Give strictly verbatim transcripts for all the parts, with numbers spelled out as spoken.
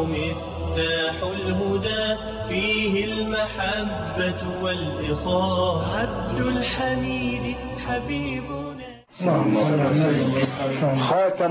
مفتاح الهدى فيه المحبة والإخاء عبد الحميد حبيبنا خاتم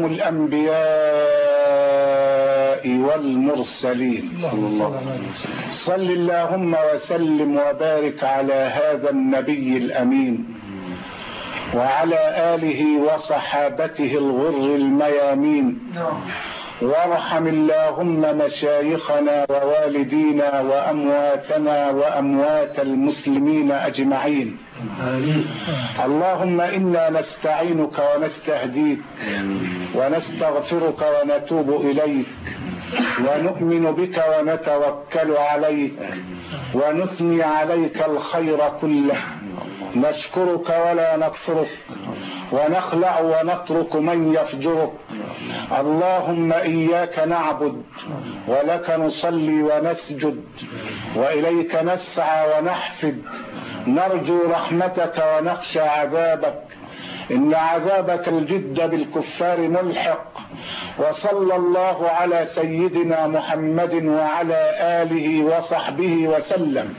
الأنبياء والمرسلين صل اللهم وسلم وبارك على هذا النبي الأمين وعلى آله وصحابته الغر الميامين، وارحم اللهم مشايخنا ووالدينا وأمواتنا وأموات المسلمين أجمعين. اللهم إنا نستعينك ونستهديك ونستغفرك ونتوب إليك ونؤمن بك ونتوكل عليك ونثني عليك الخير كله، نشكرك ولا نكفرك ونخلع ونترك من يفجرك. اللهم إياك نعبد ولك نصلي ونسجد وإليك نسعى ونحفد، نرجو رحمتك ونخشى عذابك، إن عذابك الجد بالكفار ملحق. وصلى الله على سيدنا محمد وعلى آله وصحبه وسلم.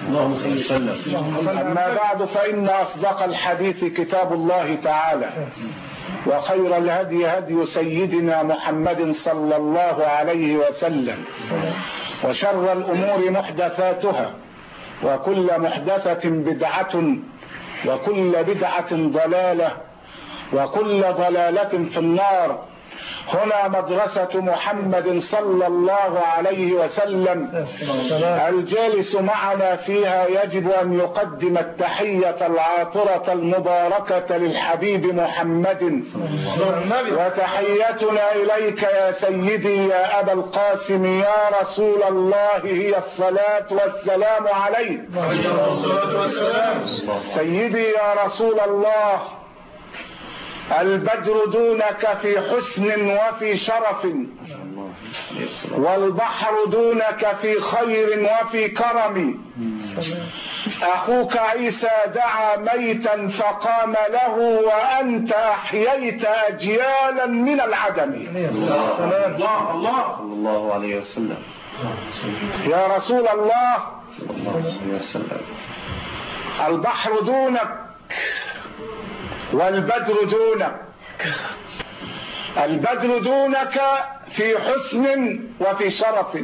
أما بعد، فإن أصدق الحديث كتاب الله تعالى، وخير الهدي هدي سيدنا محمد صلى الله عليه وسلم، وشر الأمور محدثاتها، وكل محدثة بدعة، وكل بدعة ضلالة، وكل ضلالة في النار. هنا مدرسة محمد صلى الله عليه وسلم، الجالس معنا فيها يجب أن يقدم التحية العاطرة المباركة للحبيب محمد، وتحيتنا إليك يا سيدي يا أبا القاسم يا رسول الله هي الصلاة والسلام عليك. سيدي يا رسول الله، البدر دونك في حسن وفي شرف، والبحر دونك في خير وفي كرم. أخوك عيسى دعا ميتا فقام له، وأنت أحييت أجيالا من العدم. الله الله صلى الله عليه وسلم. يا رسول الله صلى الله عليه وسلم، البحر دونك والبدر دونك، البدر دونك في حسن وفي شرف،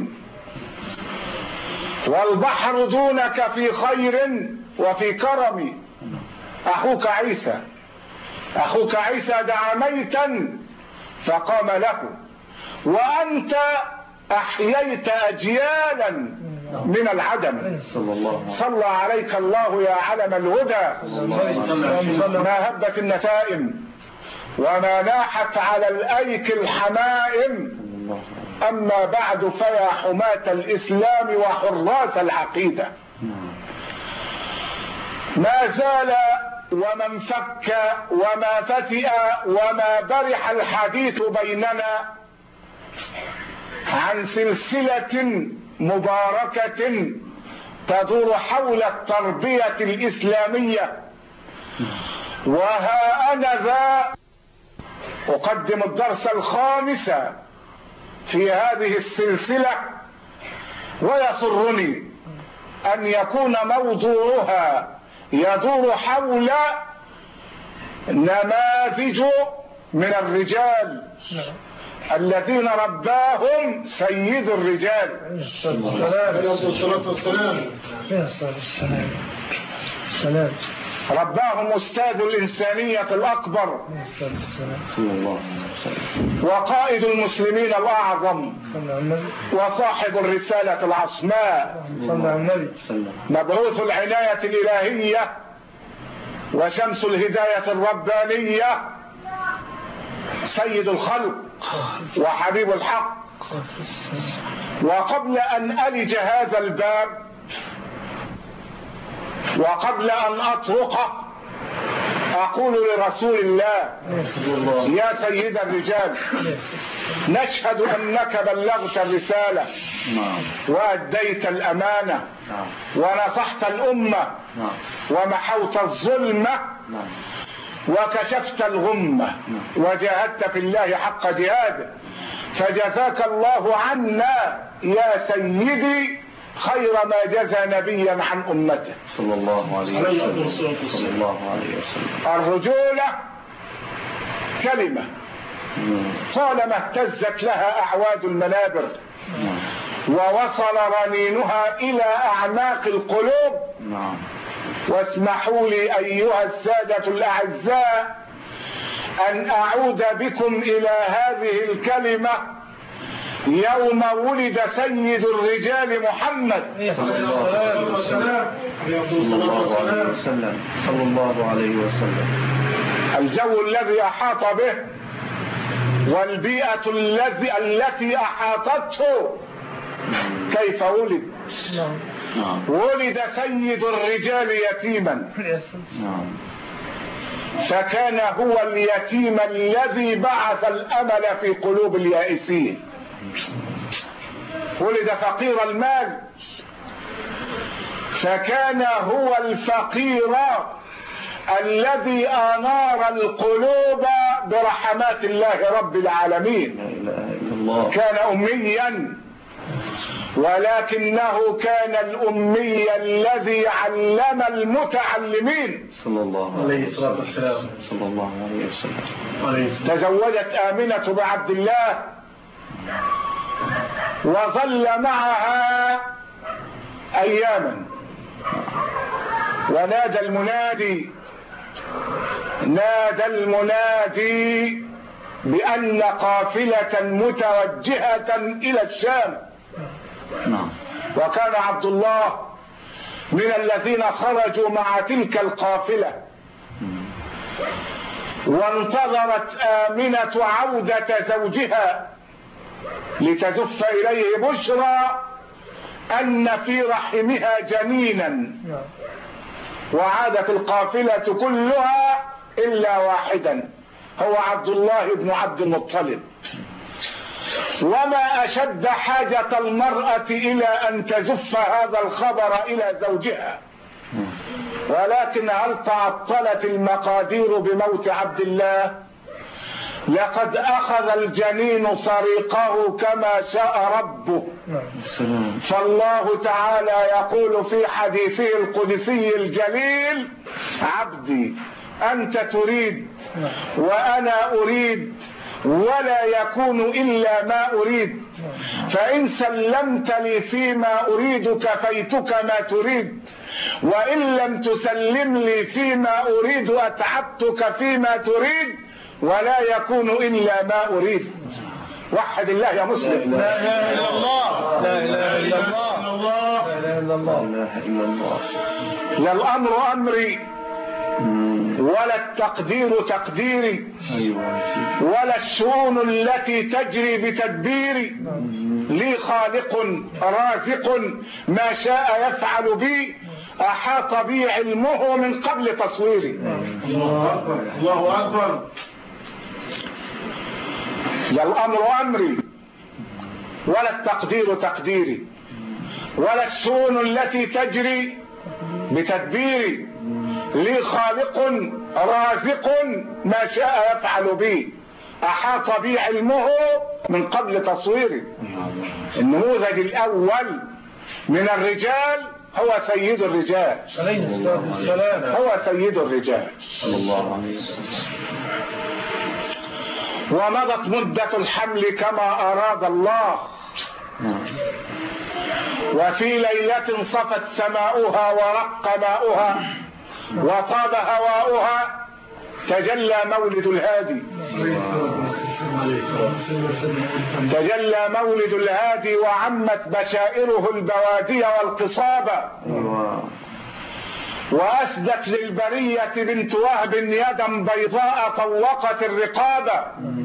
والبحر دونك في خير وفي كرم. أخوك عيسى أخوك عيسى دعا ميتا فقام له، وأنت أحييت أجيالا من العدم. صلى عليك الله يا علم الهدى، ما هبت النسائم وما ناحت على الأيك الحمائم. أما بعد، فيا حماة الإسلام وحراس العقيدة، ما زال وما انفك وما فتئ وما برح الحديث بيننا عن سلسلة مباركة تدور حول التربية الإسلامية. وها أنا ذا أقدم الدرس الخامس في هذه السلسلة، ويسرني أن يكون موضوعها يدور حول نماذج من الرجال الذين رباهم سيد الرجال رباهم أستاذ الإنسانية الأكبر وقائد المسلمين الأعظم وصاحب الرسالة العصماء، مبعوث العناية الإلهية وشمس الهداية الربانية، سيد الخلق وحبيب الحق. وقبل أن ألج هذا الباب، وقبل أن أطرقه، أقول لرسول الله: يا سيد الرجال، نشهد أنك بلغت الرسالة وأديت الأمانة ونصحت الأمة ومحوت الظلمة، وكشفت الغمة وجاهدت في الله حق جهاده، فجزاك الله عنا يا سيدي خير ما جزى نبيا عن أمته صلى الله عليه وسلم. صلى الله عليه وسلم. الرجولة كلمة طالما اهتزت لها أعواد المنابر ووصل رنينها إلى أعماق القلوب. واسمحوا لي أيها السادة الأعزاء أن أعود بكم إلى هذه الكلمة يوم ولد سيد الرجال محمد صلى الله عليه وسلم. صلى الله عليه وسلم. الجو الذي أحاط به والبيئة الذي التي أحاطته. كيف ولد؟ ولد سيد الرجال يتيما، فكان هو اليتيم الذي بعث الأمل في قلوب اليائسين. ولد فقير المال، فكان هو الفقير الذي أنار القلوب برحمات الله رب العالمين. كان أميا، ولكنه كان الأمي الذي علم المتعلمين. صلى الله عليه وسلم. صلى الله عليه وسلم. تزوجت آمنة بعبد الله وظل معها أياما، ونادى المنادي نادى المنادي بأن قافلة متوجهة إلى الشام. وكان عبد الله من الذين خرجوا مع تلك القافلة، وانتظرت آمنة عودة زوجها لتزف إليه بشرى أن في رحمها جنينا. وعادت القافلة كلها إلا واحدا، هو عبد الله بن عبد المطلب. وما أشد حاجة المرأة إلى أن تزف هذا الخبر إلى زوجها، ولكن هل تعطلت المقادير بموت عبد الله؟ لقد أخذ الجنين طريقه كما شاء ربه. فالله تعالى يقول في حديثه القدسي الجليل: عبدي أنت تريد وأنا أريد ولا يكون إلا ما أريد، فإن سلمت لي فيما أريد كفيتك ما تريد، وإن لم تسلم لي فيما أريد أتعبتك فيما تريد، ولا يكون إلا ما أريد. وحد الله يا مسلم. لا إله إلا الله. لا إله إلا الله. لا إله إلا الله. لا إله إلا الله. لا الأمر أمري ولا التقدير تقديري ولا الشؤون التي تجري بتدبيري. لي خالق رازق ما شاء يفعل بي، أحاط بي علمه من قبل تصويري. الله أكبر. الله أكبر. لا الأمر أمري ولا التقدير تقديري ولا الشؤون التي تجري بتدبيري. لي خالق رازق ما شاء يفعل بي، أحاط بي علمه من قبل تصويري. النموذج الأول من الرجال هو سيد الرجال، هو سيد الرجال صلى الله عليه وسلم. ومضت مدة الحمل كما أراد الله، وفي ليلة صفت سماؤها ورق ماؤها وطاب هواؤها تجلى مولد الهادي. تجلى مولد الهادي وعمت بشائره البوادي والقصابة، وأسدت للبرية بنت وهب يدا بيضاء طوقت الرقابة.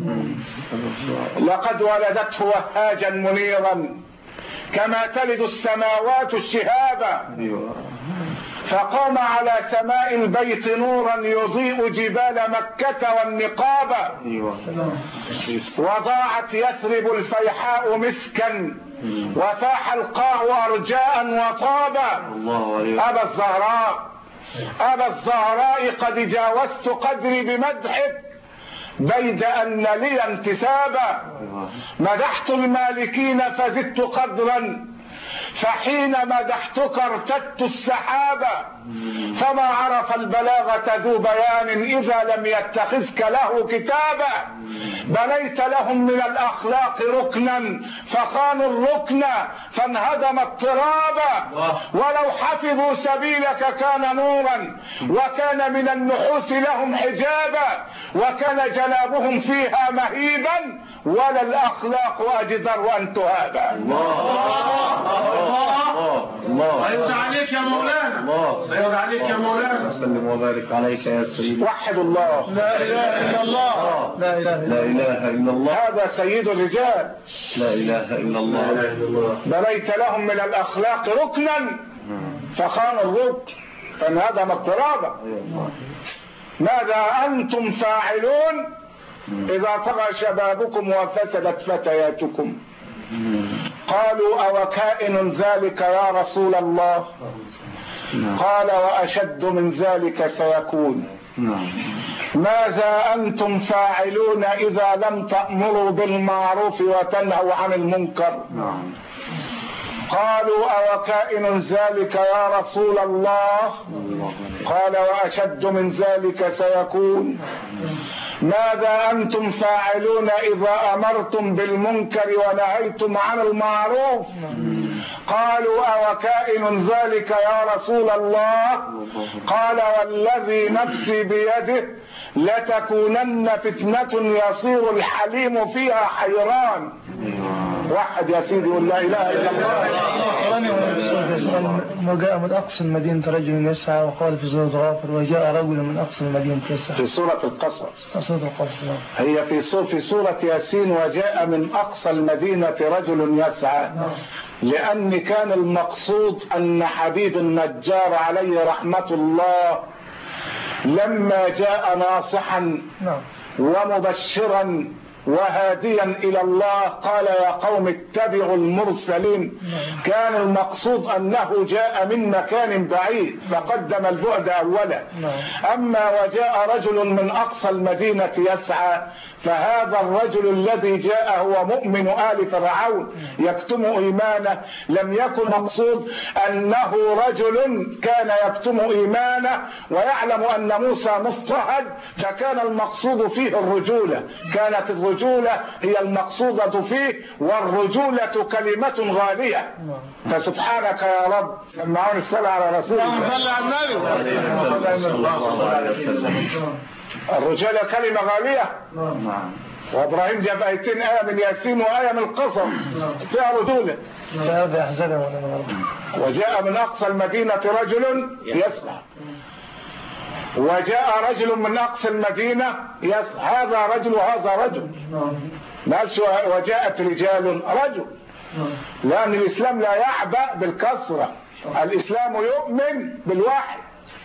لقد ولدته وهاجا منيرا كما تلد السماوات الشهابا، فقام على سماء البيت نورا يضيء جبال مكة والنقابة. وضاعت يثرب الفيحاء مسكا وفاح القاع أرجاء وطابا. أبا الزهراء أبا الزهراء قد جاوزت قدري بمدحك بيد أن لي انتسابا، مدحت المالكين فزدت قدرا، فحين مدحتك ارتدت السحابة، فما عرف البلاغة ذو بيان إذا لم يتخذك له كتابا، بنيت لهم من الأخلاق ركنا فخانوا الركن فانهدم اضطرابا، ولو حفظوا سبيلك كان نورا وكان من النحوس لهم حجابا، وكان جنابهم فيها مهيبا ولا الأخلاق أجدر أن تهابا. الله يرضى عليك يا مولانا، الله يرضى عليك يا مولانا، وسلم وبارك عليك يا سيدي. وحد الله، لا اله الا الله، لا اله لا اله الا الله، هذا سيد الرجال. لا اله الا الله. بنيت لهم من الاخلاق ركنا فخانوا الركن فانهدم اضطرابا. ماذا انتم فاعلون اذا طغى شبابكم وفسدت فتياتكم؟ قالوا أو كائن ذلك يا رسول الله؟ قال وأشد من ذلك سيكون. ماذا أنتم فاعلون إذا لم تأمروا بالمعروف وتنهوا عن المنكر؟ قالوا أو كائن ذلك يا رسول الله؟ قال وأشد من ذلك سيكون. ماذا أنتم فاعلون إذا أمرتم بالمنكر ونهيتم عن المعروف؟ قالوا أو كائن ذلك يا رسول الله؟ قال والذي نفسي بيده لتكونن فتنة يصير الحليم فيها حيران. واحد يا سيدي ولا اله الا الله. وجاء من اقصى المدينه رجل يسعى وقال في سوره غافر وجاء رجل من اقصى المدينه يسعى في سوره القصص. سوره القصص هي في سوره في سوره ياسين وجاء من اقصى المدينه رجل يسعى، لان كان المقصود ان حبيب النجار عليه رحمه الله لما جاء ناصحا ومبشرا وهاديا الى الله قال يا قوم اتبعوا المرسلين، كان المقصود انه جاء من مكان بعيد فقدم البعد اولا. اما وجاء رجل من اقصى المدينة يسعى فهذا الرجل الذي جاء هو مؤمن آل فرعون يكتم ايمانه، لم يكن مقصود انه رجل كان يكتم ايمانه ويعلم ان موسى مضطهد فكان المقصود فيه الرجولة، كانت الرجولة هي المقصودة فيه، والرجولة كلمة غالية. فسبحانك يا رب سمعون الصلاة على رسول الله صلى الله عليه وسلم. الرجولة كلمة غالية. وابراهيم جاب ايتين، آية من ياسين وآية من القصص فيها رجولة. وجاء من اقصى المدينة رجل يسعى، وجاء رجل من اقصى المدينة يسعى، هذا رجل وهذا رجل، ماشي. وجاءت رجال رجل، لان الاسلام لا يعبأ بالكثرة، الاسلام يؤمن بالواحد.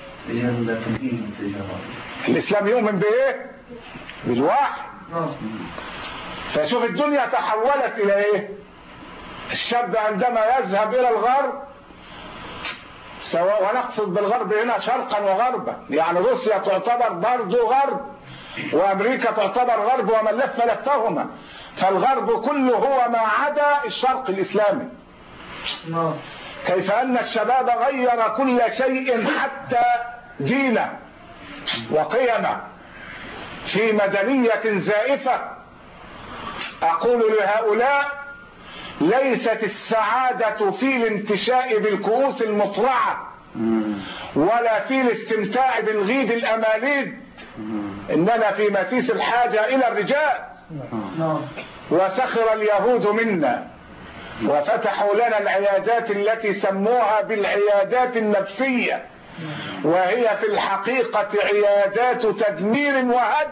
الاسلام يؤمن بايه؟ بالواحد. فشوف الدنيا تحولت الى ايه؟ الشاب عندما يذهب الى الغرب، سواء ونقصد بالغرب هنا شرقا وغربا، يعني روسيا تعتبر برضو غرب وامريكا تعتبر غرب ومن لف لفهما، فالغرب كله هو ما عدا الشرق الاسلامي. كيف ان الشباب غير كل شيء حتى دينه وقيمه في مدنية زائفة. اقول لهؤلاء ليست السعادة في الانتشاء بالكؤوس المطرعة ولا في الاستمتاع بالغيد الاماليد، اننا في مسيس الحاجة الى الرجال. وسخر اليهود منا وفتحوا لنا العيادات التي سموها بالعيادات النفسية، وهي في الحقيقة عيادات تدمير وهد.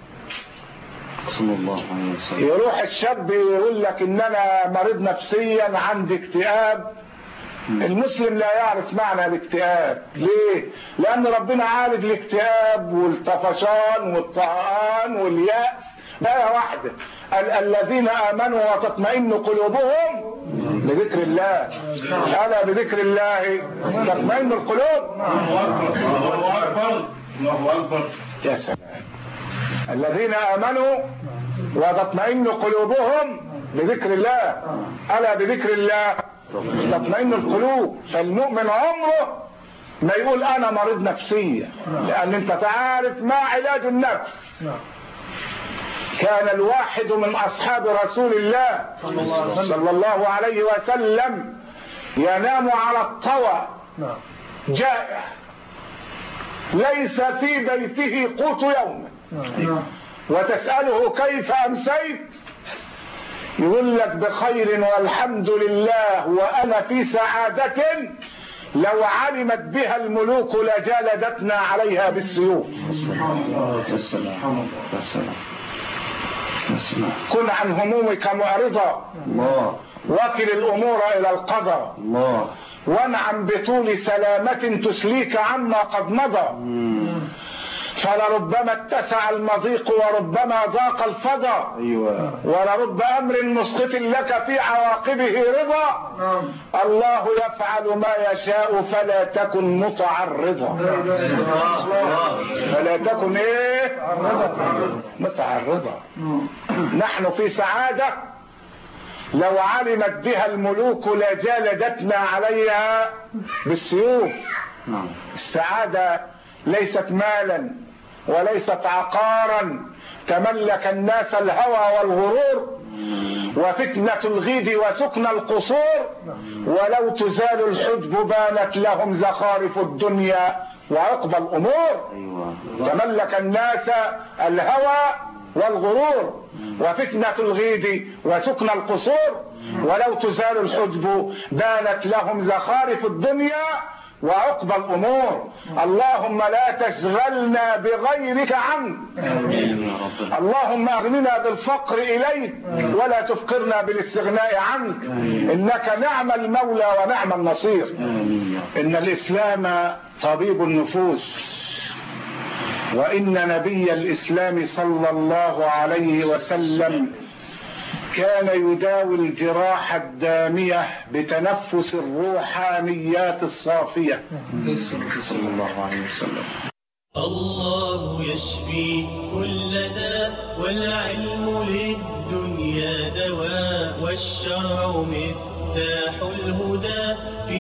يروح الشاب يقول لك ان انا مريض نفسيا عندي اكتئاب. المسلم لا يعرف معنى الاكتئاب. ليه؟ لان ربنا عالج الاكتئاب والطفشان والطهقان واليأس بآية واحدة: الذين امنوا وتطمئن قلوبهم بذكر الله. ألا بذكر الله تطمئن القلوب. الله أكبر الله أكبر. يا سلام. الذين آمنوا وتطمئن قلوبهم بذكر الله. ألا بذكر الله تطمئن القلوب. فالمؤمن عمره ما يقول أنا مريض نفسيا، لأن أنت تعرف ما علاج النفس. كان الواحد من أصحاب رسول الله صلى الله عليه وسلم ينام على الطوى جائع، ليس في بيته قوت يوم، وتسأله كيف أمسيت يقول لك بخير والحمد لله وأنا في سعادة لو علمت بها الملوك لجالدتنا عليها بالسيوف. كن عن همومك معرضا، وكل الأمور إلى القضاء، وانعم بطول سلامة تسليك عما قد مضى. فلربما اتسع المضيق وربما ضاق الفضا، ولرب أمر مسخط لك في عواقبه رضا. الله يفعل ما يشاء فلا تكن متعرضا. فلا تكن ايه متعرضا. نحن في سعادة لو علمت بها الملوك لجالدتنا عليها بالسيوف. السعادة ليست مالا وليست عقارا تملك الناس الهوى والغرور، وفتنة الغيد وسكن القصور، ولو تزال الحجب بانت لهم زخارف الدنيا وعقب الأمور. تملك الناس الهوى والغرور وفتنة الغيد وسكن القصور، ولو تزال الحجب بانت لهم زخارف الدنيا وعقب الأمور. اللهم لا تشغلنا بغيرك عنك، اللهم أغننا بالفقر إليك ولا تفقرنا بالاستغناء عنك، إنك نعم المولى ونعم النصير. إن الإسلام طبيب النفوس، وإن نبي الإسلام صلى الله عليه وسلم كان يداوي الجراح الدامية بتنفس الروحانيات الصافية صلى الله عليه وسلم. الله يشفي كل داء، والعلم للدنيا دواء، والشرع مفتاح الهدى.